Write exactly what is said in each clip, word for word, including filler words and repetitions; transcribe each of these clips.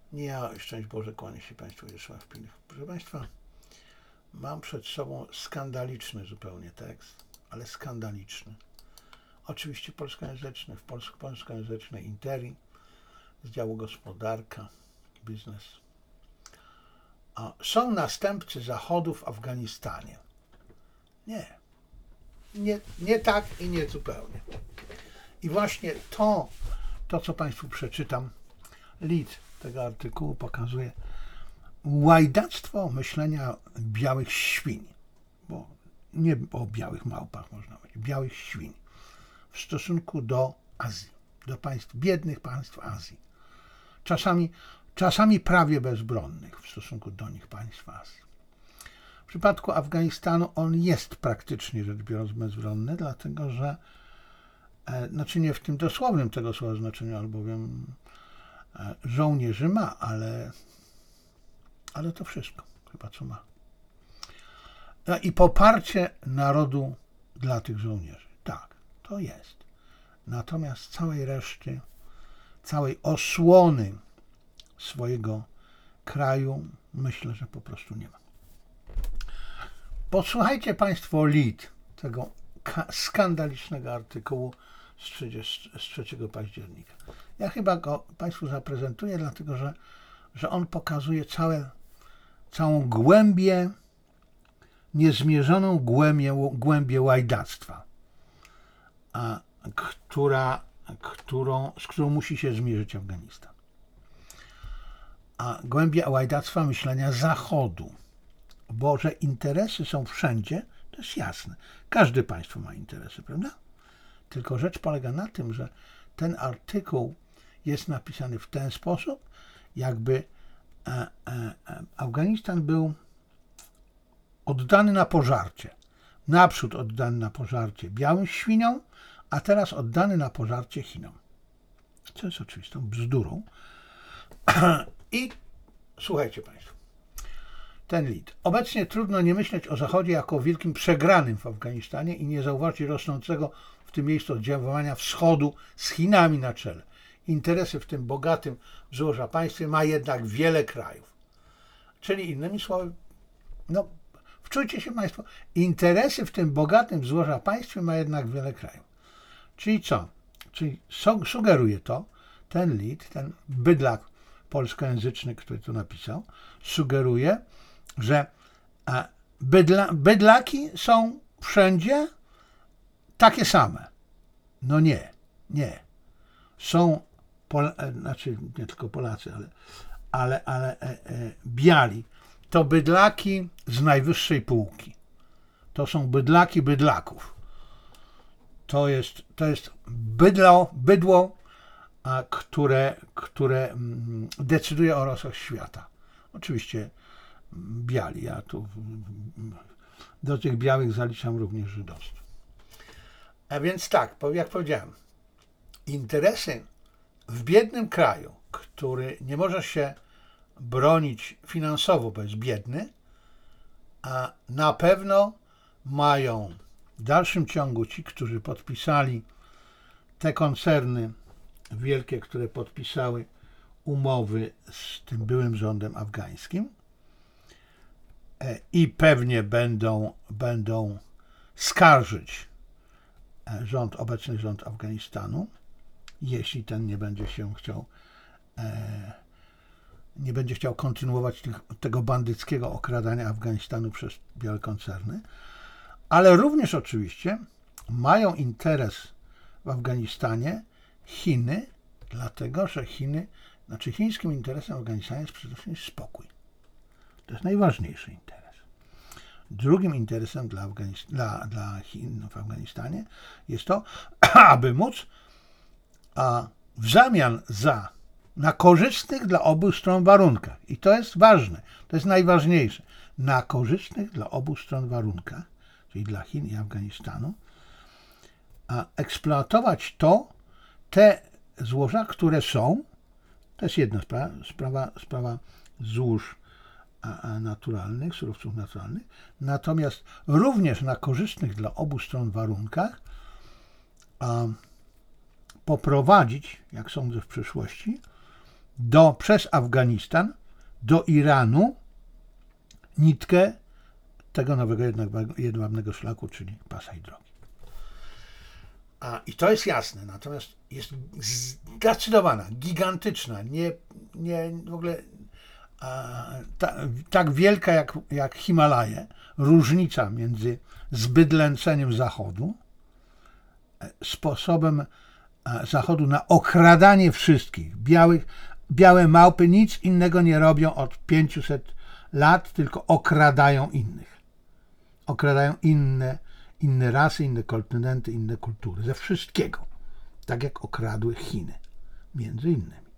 Nie ja, szczęść Boże, kłanię się Państwu, Wiesław Pilch. Proszę Państwa, mam przed sobą skandaliczny zupełnie tekst, ale skandaliczny. Oczywiście polskojęzyczny, w polsk- polskojęzycznej Interi z działu gospodarka, biznes. A są następcy Zachodu w Afganistanie. Nie. nie. Nie tak i nie zupełnie. I właśnie to, to co Państwu przeczytam, lead tego artykułu pokazuje łajdactwo myślenia białych świń, bo nie o białych małpach można mówić, białych świń w stosunku do Azji, do państw, biednych państw Azji. Czasami, czasami prawie bezbronnych w stosunku do nich państw Azji. W przypadku Afganistanu on jest praktycznie rzecz biorąc bezbronny, dlatego że, e, znaczy nie w tym dosłownym tego słowa znaczeniu, albowiem e, żołnierzy ma, ale, ale to wszystko chyba co ma. No i poparcie narodu dla tych żołnierzy. Tak, to jest. Natomiast całej reszty, całej osłony swojego kraju myślę, że po prostu nie ma. Posłuchajcie Państwo lead tego skandalicznego artykułu z, trzydziestego, z trzeciego października. Ja chyba go Państwu zaprezentuję, dlatego że, że on pokazuje całe, całą głębię, niezmierzoną głębię, głębię łajdactwa, a, która, którą, z którą musi się zmierzyć Afganistan. A głębia łajdactwa myślenia Zachodu, bo że interesy są wszędzie, to jest jasne. Każde państwo ma interesy, prawda? Tylko rzecz polega na tym, że ten artykuł jest napisany w ten sposób, jakby e, e, e, Afganistan był oddany na pożarcie. Naprzód oddany na pożarcie białym świniom, a teraz oddany na pożarcie Chinom. Co jest oczywistą bzdurą. I słuchajcie Państwo. Ten lead. Obecnie trudno nie myśleć o Zachodzie jako o wielkim przegranym w Afganistanie i nie zauważyć rosnącego w tym miejscu oddziaływania Wschodu z Chinami na czele. Interesy w tym bogatym złoża państwie ma jednak wiele krajów. Czyli innymi słowy, no wczujcie się Państwo, interesy w tym bogatym złoża państwie ma jednak wiele krajów. Czyli co? Czyli sugeruje to, ten lead, ten bydlak polskojęzyczny, który to napisał, sugeruje, że bydla, bydlaki są wszędzie takie same. No nie, nie. Są, Pol, znaczy nie tylko Polacy, ale, ale, ale e, e, biali. To bydlaki z najwyższej półki. To są bydlaki bydlaków. To jest, to jest bydło, bydło a, które, które mm, decyduje o losach świata. Oczywiście biali. Ja tu do tych białych zaliczam również żydostwo. A więc tak, jak powiedziałem, interesy w biednym kraju, który nie może się bronić finansowo, bo jest biedny, a na pewno mają w dalszym ciągu ci, którzy podpisali te koncerny wielkie, które podpisały umowy z tym byłym rządem afgańskim i pewnie będą, będą skarżyć rząd, obecny rząd Afganistanu, jeśli ten nie będzie się chciał e, nie będzie chciał kontynuować tych, tego bandyckiego okradania Afganistanu przez białe koncerny, ale również oczywiście mają interes w Afganistanie Chiny, dlatego że Chiny, znaczy chińskim interesem w Afganistanie jest przede wszystkim spokój. To jest najważniejszy interes. Drugim interesem dla, Afganist- dla, dla Chin w Afganistanie jest to, aby móc a w zamian za na korzystnych dla obu stron warunkach. I to jest ważne, to jest najważniejsze. Na korzystnych dla obu stron warunkach, czyli dla Chin i Afganistanu, a eksploatować to, te złoża, które są, to jest jedna sprawa, sprawa, sprawa złóż a, a naturalnych, surowców naturalnych, natomiast również na korzystnych dla obu stron warunkach a, poprowadzić, jak sądzę w przyszłości, do, przez Afganistan do Iranu nitkę tego nowego jedwabnego szlaku, czyli pasa i drogi. A, I to jest jasne, natomiast jest zdecydowana, gigantyczna, nie, nie w ogóle a, ta, tak wielka jak, jak Himalaje, różnica między zbydlęceniem Zachodu, sposobem Zachodu na okradanie wszystkich. Białych, białe małpy nic innego nie robią od pięciuset lat, tylko okradają innych. Okradają inne, inne rasy, inne kontynenty, inne kultury. Ze wszystkiego. Tak jak okradły Chiny. Między innymi.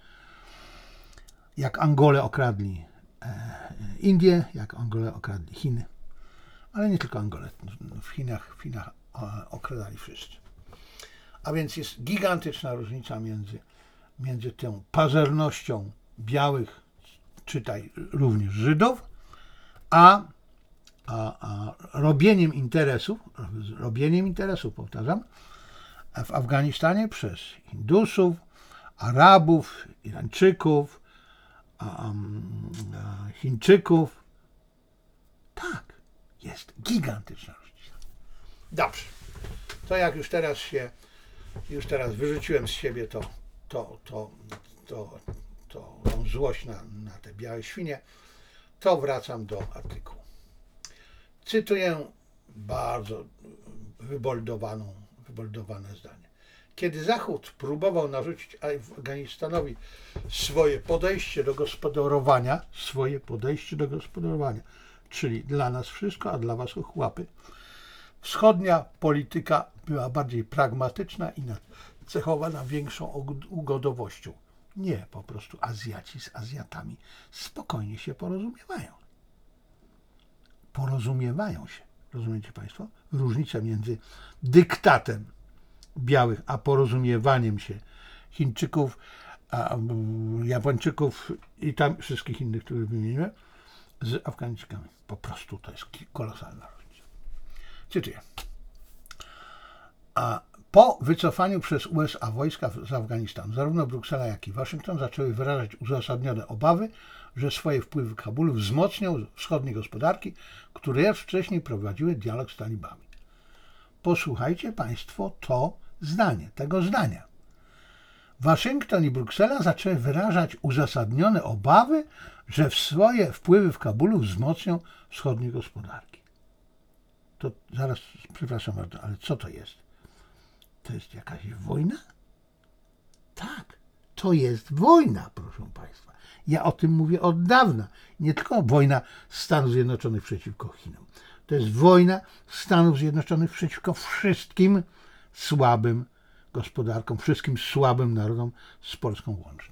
Jak Angolę okradli e, Indie, jak Angolę okradli Chiny. Ale nie tylko Angolę. W Chinach, w Chinach e, okradali wszyscy. A więc jest gigantyczna różnica między, między tą pazernością białych, czytaj również Żydów, a, a, a robieniem interesów, robieniem interesów, powtarzam, w Afganistanie przez Hindusów, Arabów, Irańczyków, a, a, Chińczyków. Tak, jest gigantyczna różnica. Dobrze. To jak już teraz się Już teraz wyrzuciłem z siebie to, to, to, to, to, tą złość na, na te białe świnie, to wracam do artykułu. Cytuję bardzo wyboldowaną, wyboldowane zdanie. Kiedy Zachód próbował narzucić Afganistanowi swoje podejście do gospodarowania, swoje podejście do gospodarowania, czyli dla nas wszystko, a dla was ochłapy, wschodnia polityka była bardziej pragmatyczna i nacechowana większą ugodowością. Nie, po prostu Azjaci z Azjatami spokojnie się porozumiewają. Porozumiewają się. Rozumiecie Państwo? Różnica między dyktatem białych, a porozumiewaniem się Chińczyków, a Japończyków i tam wszystkich innych, których wymieniłem, z Afgańczykami. Po prostu to jest kolosalna różnica. Cytuję. A po wycofaniu przez U S A wojska z Afganistanu, zarówno Bruksela, jak i Waszyngton zaczęły wyrażać uzasadnione obawy, że swoje wpływy w Kabulu wzmocnią wschodnie gospodarki, które już wcześniej prowadziły dialog z talibami. Posłuchajcie Państwo to zdanie, tego zdania. Waszyngton i Bruksela zaczęły wyrażać uzasadnione obawy, że swoje wpływy w Kabulu wzmocnią wschodnie gospodarki. To zaraz, przepraszam bardzo, ale co to jest? To jest jakaś wojna? Tak, to jest wojna, proszę Państwa. Ja o tym mówię od dawna. Nie tylko wojna Stanów Zjednoczonych przeciwko Chinom. To jest wojna Stanów Zjednoczonych przeciwko wszystkim słabym gospodarkom, wszystkim słabym narodom, z Polską łącznie.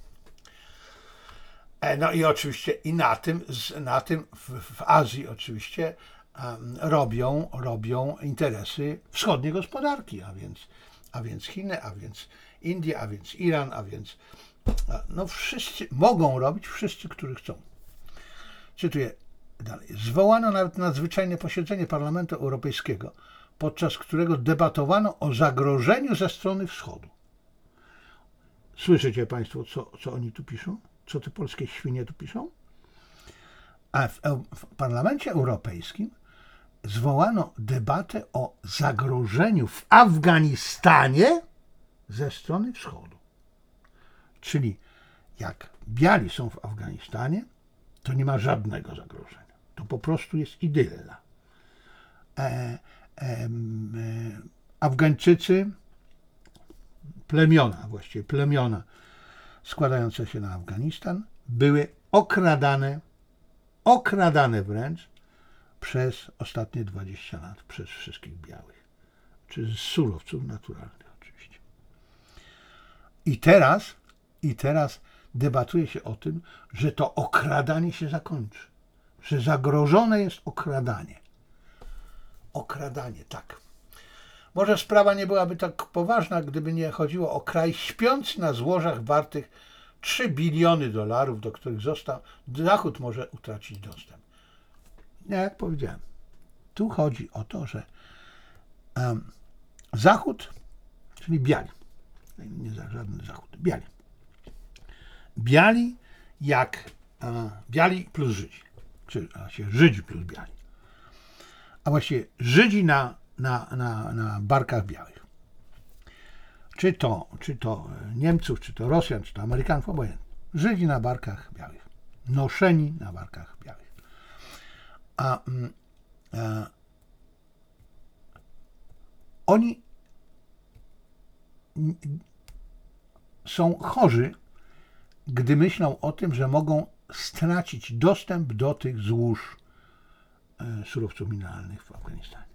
No i oczywiście i na tym, na tym w, w Azji oczywiście um, robią, robią interesy wschodniej gospodarki, a więc, a więc Chiny, a więc Indie, a więc Iran, a więc no wszyscy mogą robić, wszyscy, którzy chcą. Cytuję dalej. Zwołano nawet nadzwyczajne posiedzenie Parlamentu Europejskiego, podczas którego debatowano o zagrożeniu ze strony wschodu. Słyszycie Państwo, co, co oni tu piszą? Co te polskie świnie tu piszą? A w, w Parlamencie Europejskim zwołano debatę o zagrożeniu w Afganistanie ze strony wschodu. Czyli jak biali są w Afganistanie, to nie ma żadnego zagrożenia. To po prostu jest idylla. E, e, e, Afgańczycy, plemiona, właściwie plemiona składające się na Afganistan, były okradane, okradane wręcz przez ostatnie dwadzieścia lat, przez wszystkich białych, czy z surowców naturalnych oczywiście. I teraz, i teraz debatuje się o tym, że to okradanie się zakończy, że zagrożone jest okradanie. Okradanie, tak. Może sprawa nie byłaby tak poważna, gdyby nie chodziło o kraj śpiący na złożach wartych trzy biliony dolarów, do których został, Zachód może utracić dostęp. Jak powiedziałem, tu chodzi o to, że um, Zachód, czyli biali, nie za żaden Zachód, biali, biali jak a, biali plus Żydzi, czy a się Żydzi plus biali, a właściwie Żydzi na, na, na, na barkach białych. Czy to, czy to Niemców, czy to Rosjan, czy to Amerykanów, obojętnie. Żydzi na barkach białych, noszeni na barkach białych. A, a oni są chorzy, gdy myślą o tym, że mogą stracić dostęp do tych złóż surowców mineralnych w Afganistanie,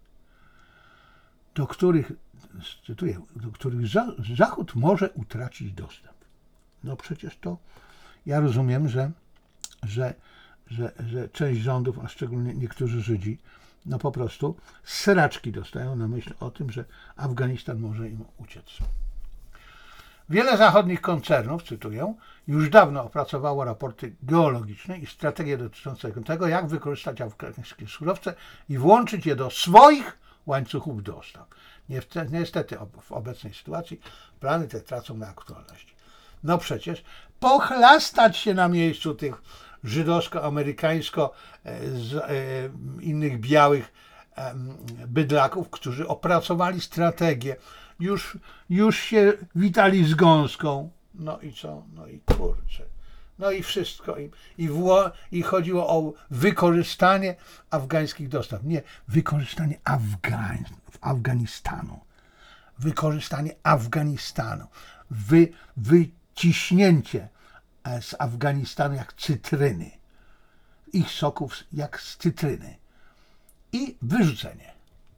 do których, cytuję, do których Zachód może utracić dostęp. No przecież to ja rozumiem, że, że, że, że część rządów, a szczególnie niektórzy Żydzi, no po prostu sraczki dostają na myśl o tym, że Afganistan może im uciec. Wiele zachodnich koncernów, cytuję, już dawno opracowało raporty geologiczne i strategie dotyczące tego, jak wykorzystać afgańskie surowce i włączyć je do swoich łańcuchów dostaw. Niestety w obecnej sytuacji plany te tracą na aktualności. No przecież pochlastać się na miejscu tych żydowsko-amerykańsko z, e, innych białych e, bydlaków, którzy opracowali strategię, już, już się witali z gąską. No i co? No i kurczę. No i wszystko. I, i, wło, i chodziło o wykorzystanie afgańskich dostaw. Nie, wykorzystanie Afgan, Afganistanu. Wykorzystanie Afganistanu. Wy, wyciśnięcie z Afganistanu jak cytryny. Ich soków jak z cytryny. I wyrzucenie.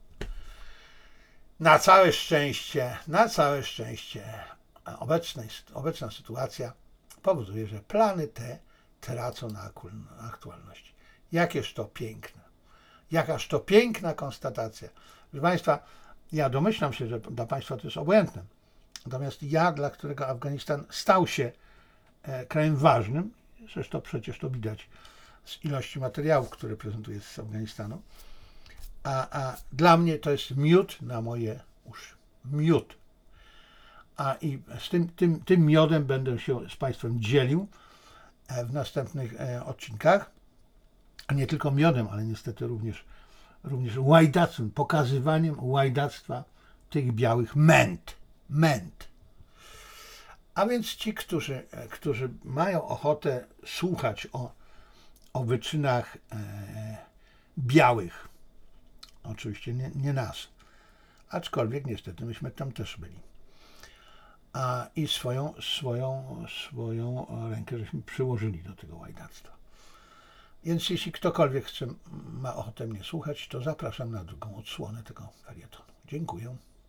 Na całe szczęście, na całe szczęście obecnej, obecna sytuacja powoduje, że plany te tracą na aktualności. Jakież to piękne. Jakaż to piękna konstatacja. Proszę Państwa, ja domyślam się, że dla Państwa to jest obojętne. Natomiast ja, dla którego Afganistan stał się e, krajem ważnym, zresztą przecież to widać z ilości materiałów, które prezentuję z Afganistanu, a, a dla mnie to jest miód na moje uszy. Miód. A i z tym, tym, tym miodem będę się z Państwem dzielił w następnych odcinkach. A nie tylko miodem, ale niestety również, również łajdactwem, pokazywaniem łajdactwa tych białych męt. Męt. A więc ci, którzy, którzy mają ochotę słuchać o, o wyczynach e, białych, oczywiście nie, nie nas, aczkolwiek niestety myśmy tam też byli. A i swoją, swoją, swoją rękę żeśmy przyłożyli do tego łajdactwa. Więc jeśli ktokolwiek chce, ma ochotę mnie słuchać, to zapraszam na drugą odsłonę tego felietonu. Dziękuję.